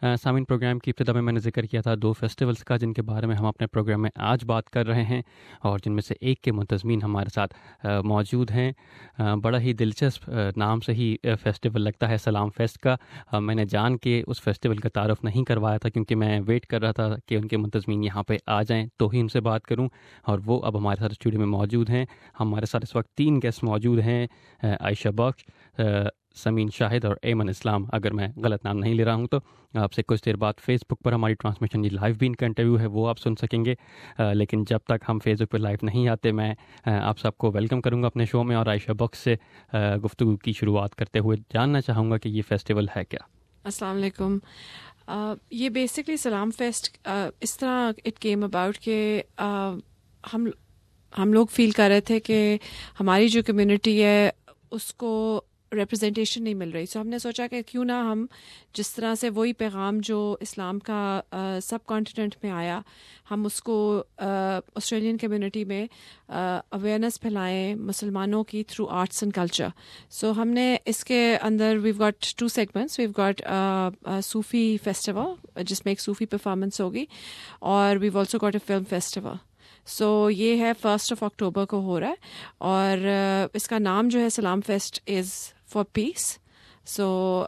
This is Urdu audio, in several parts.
سامعین، پروگرام کی ابتدا میں نے ذکر کیا تھا 2 فیسٹیولز کا جن کے بارے میں ہم اپنے پروگرام میں آج بات کر رہے ہیں، اور جن میں سے ایک کے منتظمین ہمارے ساتھ موجود ہیں۔ بڑا ہی دلچسپ نام سے ہی فیسٹیول لگتا ہے سلام فیسٹ کا۔ میں نے جان کے اس فیسٹیول کا تعارف نہیں کروایا تھا کیونکہ میں ویٹ کر رہا تھا کہ ان کے منتظمین یہاں پہ آ جائیں تو ہی ان سے بات کروں، اور وہ اب ہمارے ساتھ اسٹوڈیو میں موجود ہیں۔ ہمارے ساتھ اس وقت 3 گیسٹ موجود ہیں، عائشہ بخش، سمین شاہد اور ایمن اسلام۔ اگر میں غلط نام نہیں لے رہا ہوں تو آپ سے کچھ دیر بعد فیس بک پر ہماری ٹرانسمیشن، یہ لائیو بھی ان کا انٹرویو ہے، وہ آپ سن سکیں گے۔ لیکن جب تک ہم فیس بک پہ لائیو نہیں آتے، میں آپ سب کو ویلکم کروں گا اپنے شو میں، اور عائشہ بخش سے گفتگو کی شروعات کرتے ہوئے جاننا چاہوں گا کہ یہ فیسٹیول ہے کیا۔ السلام علیکم۔ یہ بیسکلی سلام فیسٹ اس طرح اٹ کیم اباؤٹ کہ ہم لوگ فیل کر رہے تھے کہ ہماری جو کمیونٹی ہے اس کو ریپرزنٹیشن نہیں مل رہی، سو ہم نے سوچا کہ کیوں نہ ہم جس طرح سے وہی پیغام جو اسلام کا سب کانٹیننٹ میں آیا، ہم اس کو آسٹریلین کمیونٹی میں اویئرنیس پھیلائیں مسلمانوں کی through arts and culture. So ہم نے اس کے اندر we've got 2 segments, we've got Sufi festival جس میں ایک صوفی پرفارمنس ہوگی، اور we also got a film festival. So یہ ہے 1 اکتوبر کو ہو رہا ہے، اور اس کا نام جو ہے Salam fest is for peace. So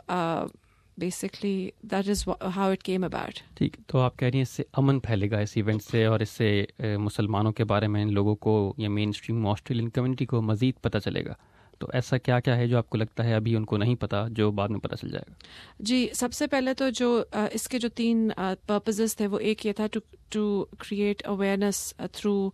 basically that is how it came about. ٹھیک، تو آپ کہہ رہی ہیں اس سے امن پھیلے گا اس ایونٹ سے، اور اس سے مسلمانوں کے بارے میں ان لوگوں کو یا مین اسٹریم آسٹریلین کمیونٹی کو مزید پتہ چلے گا۔ تو ایسا کیا کیا ہے جو آپ کو لگتا ہے ابھی ان کو نہیں پتا جو بعد میں پتہ چل جائے گا؟ جی، سب سے پہلے تو جو اس کے جو 3 پرپزز تھے، وہ ایک یہ تھا to create awareness through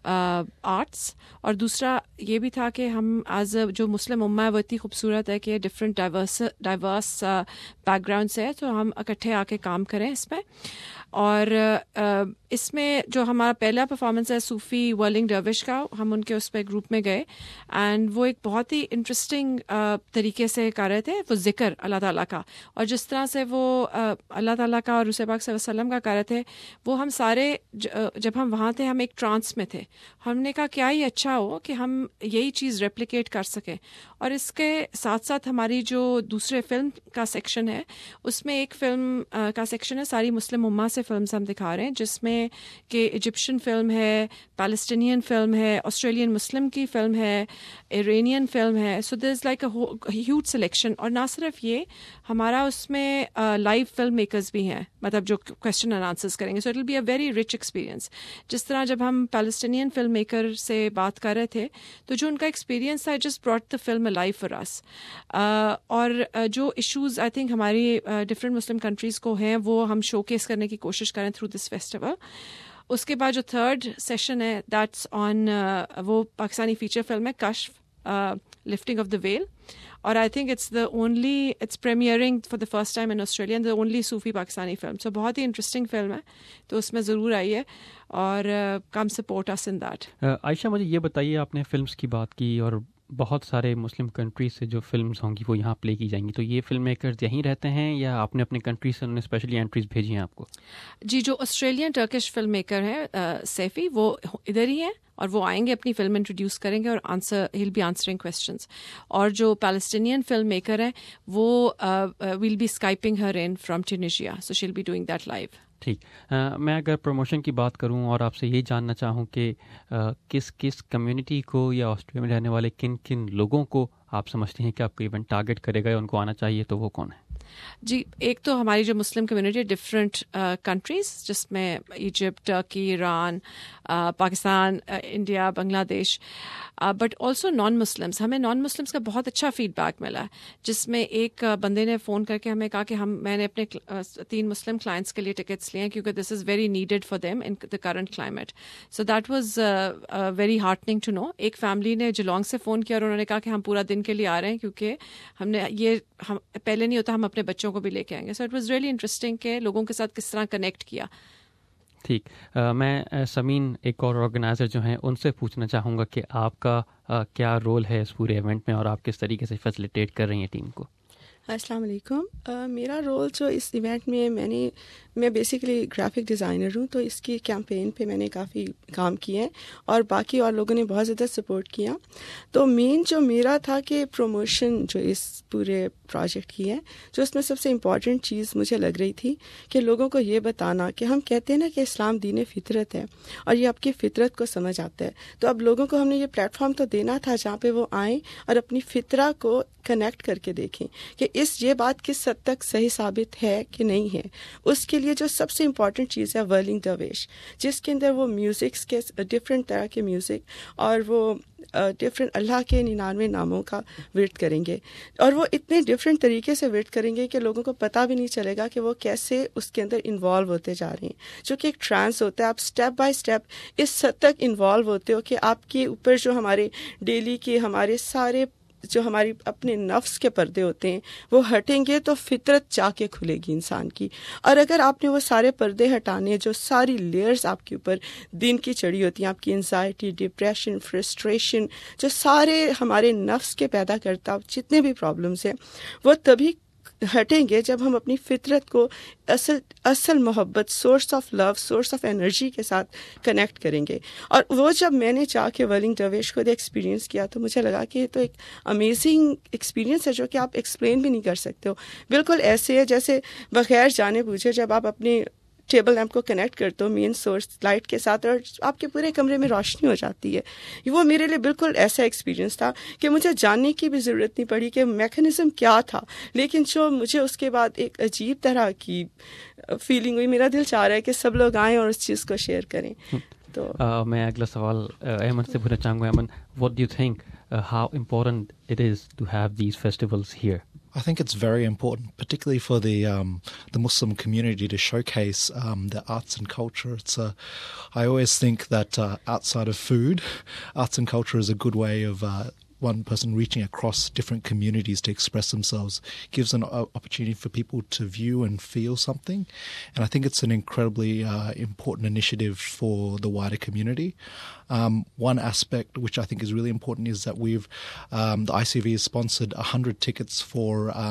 arts, اور دوسرا یہ بھی تھا کہ ہم ایز جو مسلم امہ ہے وہ اتنی خوبصورت ہے کہ ڈفرینٹ ڈائیورس بیک گراؤنڈ سے ہے، تو ہم اکٹھے آ کے کام کریں اس میں۔ اور اس میں جو ہمارا پہلا پرفارمنس ہے صوفی ورلنگ ڈروش کا، ہم ان کے اس پہ گروپ میں گئے، اینڈ وہ ایک بہت ہی انٹرسٹنگ طریقے سے کر رہے تھے، وہ ذکر اللہ تعالیٰ کا، اور جس طرح سے وہ اللہ تعالیٰ کا اور رسول پاک صلی اللہ علیہ وسلم کا کر رہے تھے، وہ ہم سارے جب ہم وہاں تھے ہم ایک ٹرانس میں تھے۔ ہم نے کہا کیا ہی اچھا ہو کہ ہم یہی چیز ریپلیکیٹ کر سکیں، اور اس کے ساتھ ساتھ ہماری جو دوسرے فلم کا سیکشن ہے، اس میں ایک فلم کا سیکشن ہے ساری مسلم امہ سے فلمز ہم دکھا رہے ہیں، جس میں کہ ایجپشن فلم ہے، پیلسٹینین فلم ہے، آسٹریلین مسلم کی فلم ہے، ایرانین فلم ہے۔ So there is like a huge selection, اور نہ صرف یہ، ہمارا اس میں لائیو فلم میکرز بھی ہیں، مطلب جو کویسچن اینڈ آنسرز کریں گے۔ So it will be a very rich experience. جس طرح جب ہم پیلسٹینین فلم میکر سے بات کر رہے تھے تو جو ان کا ایکسپیرینس تھا، just brought the film live for us, اور جو ایشوز آئی تھنک ہماری ڈفرینٹ مسلم کنٹریز کو ہیں وہ ہم شو کیس کرنے کی کوشش کریں تھرو دس فیسٹیول۔ اس کے بعد جو 3rd سیشن ہے دیٹس آن وہ پاکستانی فیچر فلم ہے کشف، لفٹنگ آف دا ویل، اور I think it's premiering for the first time in Australia, the only Sufi Pakistani film. So بہت ہی انٹرسٹنگ فلم ہے، تو اس میں ضرور آئیے اور کم سپورٹ اس ان دیٹ۔ عائشہ، مجھے یہ بتائیے، آپ نے فلمس کی بات کی اور بہت سارے مسلم کنٹریز سے جو فلمز ہوں گی وہ یہاں پلے کی جائیں گی، تو یہ فلم میکرز یہیں رہتے ہیں یا آپ نے اپنے کنٹری سے انہوں نے اسپیشلی انٹریز بھیجی ہیں آپ کو؟ جی، جو آسٹریلین ٹرکش فلم میکر ہیں سیفی، وہ ادھر ہی ہیں، اور وہ آئیں گے اپنی فلم انٹروڈیوس کریں گے اور ہیل بی آنسرنگ کویسچنس۔ اور جو پیلسٹینین فلم میکر ہیں وہ will be skyping her in from Tunisia, so she'll be doing that live. ٹھیک، میں اگر پروموشن کی بات کروں اور آپ سے یہ جاننا چاہوں کہ کس کمیونٹی کو یا آسٹریلیا میں رہنے والے کن لوگوں کو آپ سمجھتے ہیں کہ آپ کو ایونٹ ٹارگٹ کرے گا یا ان کو آنا چاہیے، تو وہ کون ہے؟ جی، ایک تو ہماری جو مسلم کمیونٹی ڈفرینٹ کنٹریز، جس میں Egypt, Turkey, Iran, Pakistan, India, Bangladesh, but also non Muslims. ہمیں نان مسلمس کا بہت اچھا فیڈ بیک ملا ہے، جس میں ایک بندے نے فون کر کے ہمیں کہا کہ میں نے اپنے 3 مسلم کلائنٹس کے لیے ٹکٹس لیے ہیں کیونکہ this is very needed for them in the current climate. So that was very heartening to know. ایک فیملی نے جلانگ سے فون کیا اور انہوں نے کہا کہ ہم پورا دن کے لیے آ رہے ہیں کیونکہ ہم نے پہلے نہیں ہوتا، ہم اپنے بچوں کو بھی لے کے آئیں گے۔ So it was really interesting کہ لوگوں کے ساتھ کس طرح کنیکٹ کیا۔ ٹھیک، میں سمین ایک اور آرگنائزر جو ہیں ان سے پوچھنا چاہوں گا کہ آپ کا کیا رول ہے اس پورے ایونٹ میں اور آپ کس طریقے سے فیسیلیٹیٹ کر رہی ہیں ٹیم کو؟ السلام علیکم۔ میرا رول جو اس ایونٹ میں میں بیسیکلی گرافک ڈیزائنر ہوں، تو اس کی کیمپین پہ میں نے کافی کام کیے ہیں اور باقی اور لوگوں نے بہت زیادہ سپورٹ کیا۔ تو مین جو میرا تھا کہ پروموشن جو اس پورے پروجیکٹ کی ہے. جو اس میں سب سے امپورٹنٹ چیز مجھے لگ رہی تھی کہ لوگوں کو یہ بتانا کہ ہم کہتے ہیں نا کہ اسلام دین فطرت ہے اور یہ آپ کی فطرت کو سمجھ آتا ہے. تو اب لوگوں کو ہم نے یہ پلیٹ فارم تو دینا تھا جہاں پہ وہ آئیں اور اپنی فطرہ کو کنیکٹ کر کے دیکھیں کہ یہ بات کس حد تک صحیح ثابت ہے کہ نہیں ہے. اس کے لیے جو سب سے امپورٹنٹ چیز ہے ورلنگ درویش، جس کے اندر وہ میوزکس کے ڈفرینٹ طرح کے میوزک اور وہ ڈفرینٹ اللہ کے 99 ناموں کا ورد کریں گے، اور وہ اتنے ڈفرینٹ طریقے سے ورد کریں گے کہ لوگوں کو پتہ بھی نہیں چلے گا کہ وہ کیسے اس کے اندر انوالو ہوتے جا رہے ہیں. جو کہ ایک ٹرانس ہوتا ہے، آپ اسٹیپ بائی اسٹیپ اس حد تک انوالو ہوتے ہو کہ آپ کے اوپر جو ہمارے ڈیلی کے ہمارے سارے جو ہماری اپنے نفس کے پردے ہوتے ہیں وہ ہٹیں گے تو فطرت جا کے کھلے گی انسان کی. اور اگر آپ نے وہ سارے پردے ہٹانے، جو ساری لیئرز آپ کے اوپر دن کی چڑھی ہوتی ہیں، آپ کی انزائٹی، ڈپریشن، فرسٹریشن، جو سارے ہمارے نفس کے پیدا کرتا جتنے بھی پرابلمس ہیں، وہ تبھی ہٹیں گے جب ہم اپنی فطرت کو اصل محبت، source of love, source of energy کے ساتھ کنیکٹ کریں گے. اور وہ جب میں نے جا کے ورلنگ درویش خود ایکسپیرینس کیا تو مجھے لگا کہ یہ تو ایک امیزنگ ایکسپیرینس ہے جو کہ آپ ایکسپلین بھی نہیں کر سکتے ہو. بالکل ایسے ہے جیسے بغیر جانے بوجھے جب آپ اپنی ٹیبل لیمپ کو کنیکٹ کرتے ہو مین سورس لائٹ کے ساتھ اور آپ کے پورے کمرے میں روشنی ہو جاتی ہے. وہ میرے لیے بالکل ایسا ایکسپیرینس تھا کہ مجھے جاننے کی بھی ضرورت نہیں پڑی کہ میکینزم کیا تھا، لیکن جو مجھے اس کے بعد ایک عجیب طرح کی فیلنگ ہوئی. میرا دل چاہ رہا ہے کہ سب لوگ آئیں اور اس چیز کو شیئر کریں. تو میں اگلا سوال ایمن سے پوچھنا چاہوں گا. Aiman, what do you think how important it is to have these festivals here? I think it's very important, particularly for the Muslim community, to showcase their arts and culture. I always think that outside of food, arts and culture is a good way of one person reaching across different communities to express themselves, gives an opportunity for people to view and feel something. And I think it's an incredibly important initiative for the wider community. One aspect which I think is really important is that the ICV has sponsored 100 tickets for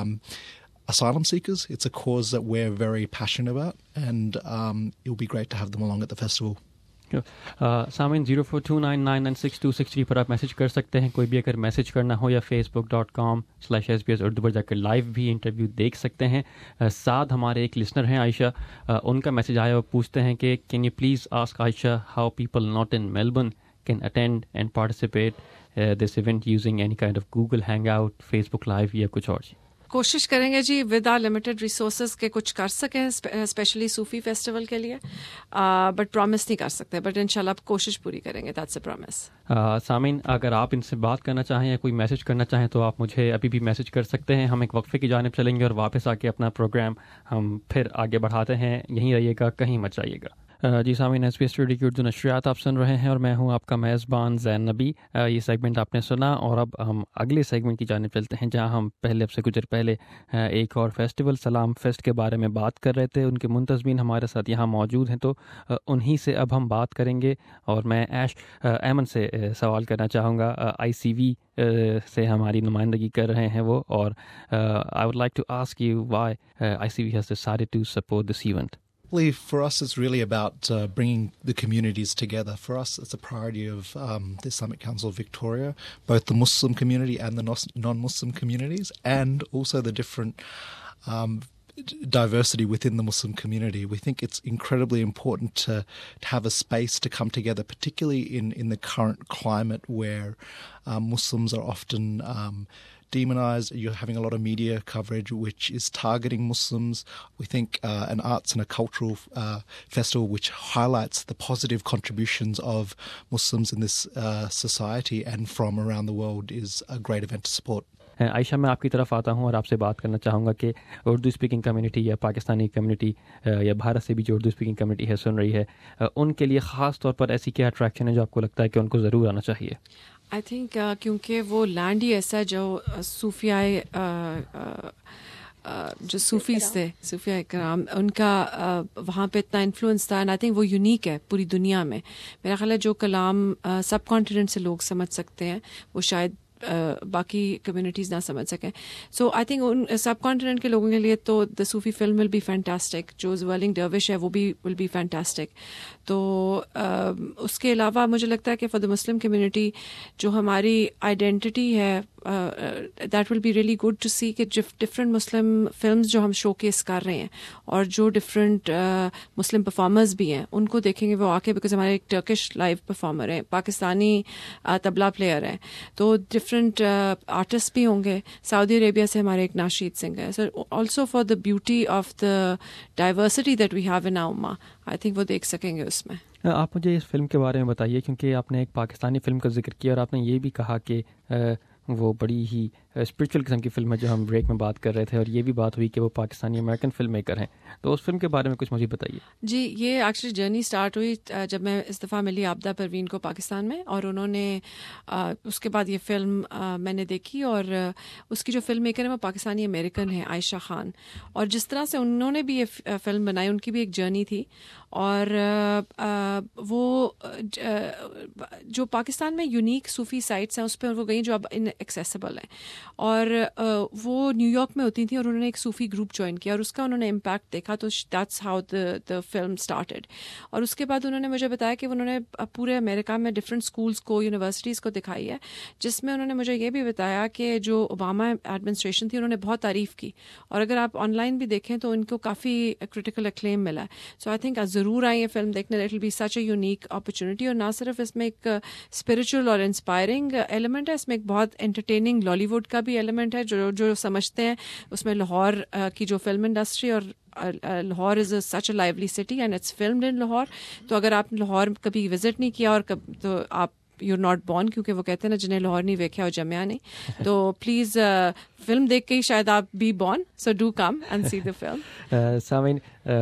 asylum seekers. It's a cause that we're very passionate about, and it will be great to have them along at the festival. سامعین 0429996263 پر آپ میسج کر سکتے ہیں. کوئی بھی اگر میسج کرنا ہو یا facebook.com/SBS اردو پر جا کر لائیو بھی انٹرویو دیکھ سکتے ہیں. ساتھ ہمارے ایک لسنر ہیں عائشہ، ان کا میسج آیا، وہ پوچھتے ہیں کہ can you please ask Ayesha how people not in Melbourne can attend and participate this event using any kind of Google hangout, Facebook live یا کچھ اور. کوشش کریں گے جی ود آر لمیٹڈ ریسورسز کے کچھ کر سکیں اسپیشلی صوفی فیسٹیول کے لیے، بٹ پرومس نہیں کر سکتے، بٹ انشاءاللہ آپ کوشش پوری کریں گے. That's a promise. سامعین، اگر آپ ان سے بات کرنا چاہیں یا کوئی میسج کرنا چاہیں تو آپ مجھے ابھی بھی میسج کر سکتے ہیں. ہم ایک وقفے کی جانب چلیں گے اور واپس آ کے اپنا پروگرام ہم پھر آگے بڑھاتے ہیں. یہیں رہیے گا، کہیں مت جائیے گا. جی سامعین، SBS ریڈیو کی اردو نشریات آپ سن رہے ہیں اور میں ہوں آپ کا میزبان زین نبی. یہ سیگمنٹ آپ نے سنا اور اب ہم اگلے سیگمنٹ کی جانب چلتے ہیں جہاں ہم اب سے کچھ دیر پہلے ایک اور فیسٹیول سلام فیسٹ کے بارے میں بات کر رہے تھے. ان کے منتظمین ہمارے ساتھ یہاں موجود ہیں تو انہی سے اب ہم بات کریں گے. اور میں ایمن سے سوال کرنا چاہوں گا. ICV سے ہماری نمائندگی کر رہے ہیں وہ، اور I would like to ask you why ICV has decided to support this event. For us, it's really about bringing the communities together. For us, it's a priority of the Islamic Council of Victoria, both the Muslim community and the non-Muslim communities, and also the different diversity within the Muslim community. We think it's incredibly important to have a space to come together, particularly in the current climate where Muslims are often demonized. You're having a lot of media coverage which is targeting Muslims. We think an arts and a cultural festival which highlights the positive contributions of Muslims in this society and from around the world is a great event to support. عائشہ، میں آپ کی طرف آتا ہوں اور آپ سے بات کرنا چاہوں گا کہ اردو اسپیکنگ کمیونٹی یا پاکستانی کمیونٹی یا بھارت سے بھی جو اردو اسپیکنگ کمیونٹی ہے سن رہی ہے، ان کے لیے خاص طور پر ایسی کیا اٹریکشن ہے جو آپ کو لگتا ہے کہ ان کو ضرور آنا چاہیے؟ آئی تھنک کیونکہ وہ لینڈ ہی ایسا ہے جو صوفیائے جو صوفیز تھے، صوفیہ کرام، ان کا وہاں پہ اتنا انفلوئنس تھا، اینڈ آئی تھنک وہ یونیک ہے پوری دنیا میں. میرا خیال ہے جو کلام سب کانٹیننٹ سے لوگ سمجھ سکتے ہیں وہ شاید باقی کمیونٹیز نہ سمجھ سکیں. سو I think in sub continent کے لوگوں کے لیے تو the Sufi film will be fantastic. جو ورلنگ ڈروش ہے وہ بھی ول بی فینٹاسٹک. تو اس کے علاوہ مجھے لگتا ہے کہ فار دا مسلم کمیونٹی جو ہماری آئیڈینٹی ہے that will be really good to see کہ ڈفرینٹ مسلم فلمز جو ہم شو کیس کر رہے ہیں اور جو ڈفرینٹ مسلم پرفارمرز بھی ہیں ان کو دیکھیں گے وہ آ کے, بیکاز ہمارے ایک ٹرکش لائیو پرفارمر ہیں, پاکستانی طبلہ پلیئر ہیں, تو ڈفرینٹ آرٹسٹ بھی ہوں گے. سعودی عربیہ سے ہمارے ایک ناشید سنگھ ہے. So also for the beauty of the diversity that we have in our امہ, آئی تھنک وہ دیکھ سکیں گے اس میں. آپ مجھے اس فلم کے بارے میں بتائیے, کیونکہ آپ نے ایک پاکستانی فلم کا ذکر کیا اور آپ نے یہ بھی کہا کہ وہ بڑی ہی اسپرچل قسم کی فلم ہے جو ہم بریک میں بات کر رہے تھے, اور یہ بھی بات ہوئی کہ وہ پاکستانی امریکن فلم میکر ہیں, تو اس فلم کے بارے میں کچھ مجھے بتائیے. جی, یہ ایکچولی جرنی سٹارٹ ہوئی جب میں اس دفعہ ملی عابدہ پروین کو پاکستان میں, اور انہوں نے اس کے بعد یہ فلم میں نے دیکھی, اور اس کی جو فلم میکر ہیں وہ پاکستانی امریکن ہیں عائشہ خان, اور جس طرح سے انہوں نے بھی یہ فلم بنائی ان کی بھی ایک جرنی تھی, اور وہ جو پاکستان میں یونیک صوفی سائٹس ہیں اس پہ وہ گئیں جو اب ان ایکسیسیبل ہیں, اور وہ نیو یارک میں ہوتی تھیں, اور انہوں نے ایک صوفی گروپ جوائن کیا اور اس کا انہوں نے امپیکٹ دیکھا, تو that's how the film started. اور اس کے بعد انہوں نے مجھے بتایا کہ انہوں نے پورے امریکہ میں ڈفرینٹ اسکولس کو, یونیورسٹیز کو دکھائی ہے, جس میں انہوں نے مجھے یہ بھی بتایا کہ جو اوباما ایڈمنسٹریشن تھی انہوں نے بہت تعریف کی, اور اگر آپ آن لائن بھی دیکھیں تو ان کو کافی کرٹیکل اکلیم ملا ہے. سو آئی تھنک ضرور آئیں یہ فلم دیکھنے, it will be such a unique opportunity. اور نہ صرف اس میں ایک اسپرچل اور انسپائرنگ ایلیمنٹ ہے, اس میں ایک بہت انٹرٹیننگ لالی ووڈ کا بھی ایلیمنٹ ہے, جو سمجھتے ہیں اس میں لاہور کی جو فلم انڈسٹری, اور Lahore is such a lively city and it's filmed in Lahore. تو اگر آپ لاہور کبھی وزٹ نہیں کیا اور تو آپ یو ناٹ بورن, کیونکہ وہ کہتے ہیں نا جنہیں لاہور نہیں ویکھا وہ جمیا نہیں, تو پلیز فلم دیکھ کے ہی شاید آپ be born, so do come and see the film. سامعین,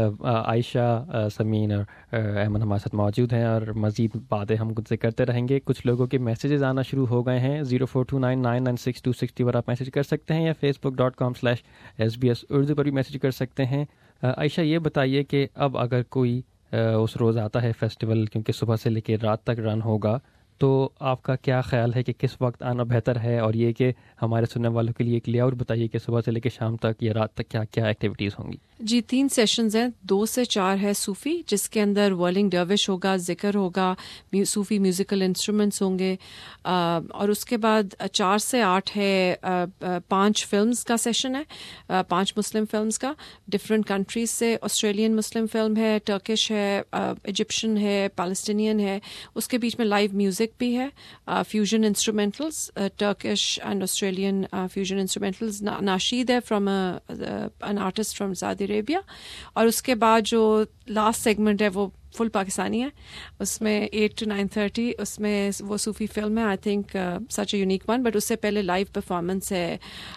عائشہ, سمین اور احمد ہمارے ساتھ موجود ہیں, اور مزید باتیں ہم خود سے کرتے رہیں گے. کچھ لوگوں کے میسیجز آنا شروع ہو گئے ہیں. 0429996260 پر آپ میسیج کر سکتے ہیں, یا facebook.com/SBS اردو پر بھی میسیج کر سکتے ہیں. عائشہ, یہ بتائیے کہ اب اگر کوئی اس روز آتا ہے فیسٹیول, کیونکہ صبح سے لے کے رات تک رن ہوگا, تو آپ کا کیا خیال ہے کہ کس وقت آنا بہتر ہے, اور یہ کہ ہمارے سننے والوں کے لیے ایک لے آؤٹ بتائیے کہ صبح سے لے کے شام تک یا رات تک کیا کیا ایکٹیویٹیز ہوں گی. جی, 3 سیشنز ہیں. 2 سے 4 ہے صوفی, جس کے اندر ورلنگ ڈروش ہوگا, ذکر ہوگا, صوفی میوزیکل انسٹرومنٹس ہوں گے, اور اس کے بعد 4 سے 8 ہے 5 فلمز کا سیشن ہے, 5 مسلم فلمز کا, ڈفرینٹ کنٹریز سے. آسٹریلین مسلم فلم ہے, ٹرکش ہے, ایجپشن ہے, پیلسٹینین ہے, اس کے بیچ میں لائیو میوزک بھی ہے, fusion instrumentals, Turkish and Australian fusion instrumentals. ناشید ہے from an artist from Saudi Arabia. اور اس کے بعد جو لاسٹ سیگمنٹ ہے وہ فل پاکستانی ہے, اس میں 8 to 9:30 اس میں وہ صوفی فلم ہے, I think such a unique one. But اس سے پہلے لائیو پرفارمنس ہے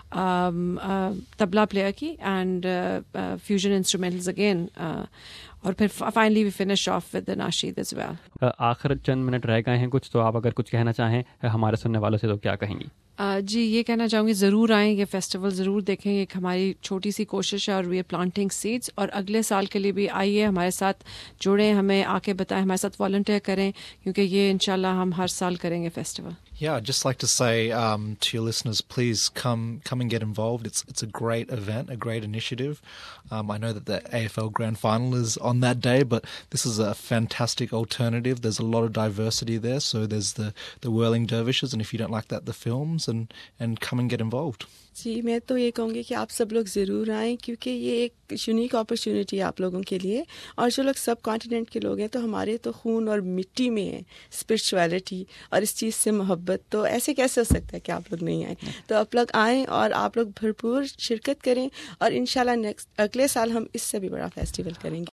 طبلہ پلیئر کی, اینڈ فیوژن انسٹرومینٹلز اگین, اور پھر finally we finish off with ناشید ایز ویل. آخر چند منٹ رہ گئے ہیں کچھ, تو آپ اگر کچھ کہنا چاہیں ہمارے سننے والوں سے تو کیا کہیں گی؟ جی, یہ کہنا چاہوں گی ضرور آئیں, یہ فیسٹیول ضرور دیکھیں. ایک ہماری چھوٹی سی کوشش ہے, اور وی آر پلانٹنگ سیڈس. اور اگلے سال کے لیے بھی آئیے, ہمارے ساتھ جڑیں, ہمیں آ کے بتائیں, ہمارے ساتھ والنٹیئر کریں, کیونکہ یہ انشاءاللہ ہم ہر سال کریں گے festival. Yeah, I'd just like to say to your listeners, please come and get involved. It's a great event, a great initiative. I know that the AFL Grand Final is on that day, but this is a fantastic alternative. There's a lot of diversity there. So there's the Whirling Dervishes, and if you don't like that, the films, and come and get involved. جی, میں تو یہ کہوں گی کہ آپ سب لوگ ضرور آئیں, کیونکہ یہ ایک یونیک اپرچونیٹی ہے آپ لوگوں کے لیے. اور جو لوگ سب کانٹیننٹ کے لوگ ہیں, تو ہمارے تو خون اور مٹی میں ہے اسپرچویلٹی اور اس چیز سے محبت, تو ایسے کیسے ہو سکتا ہے کہ آپ لوگ نہیں آئیں. تو آپ لوگ آئیں اور آپ لوگ بھرپور شرکت کریں, اور انشاءاللہ اگلے سال ہم اس سے بھی بڑا فیسٹیول کریں گے.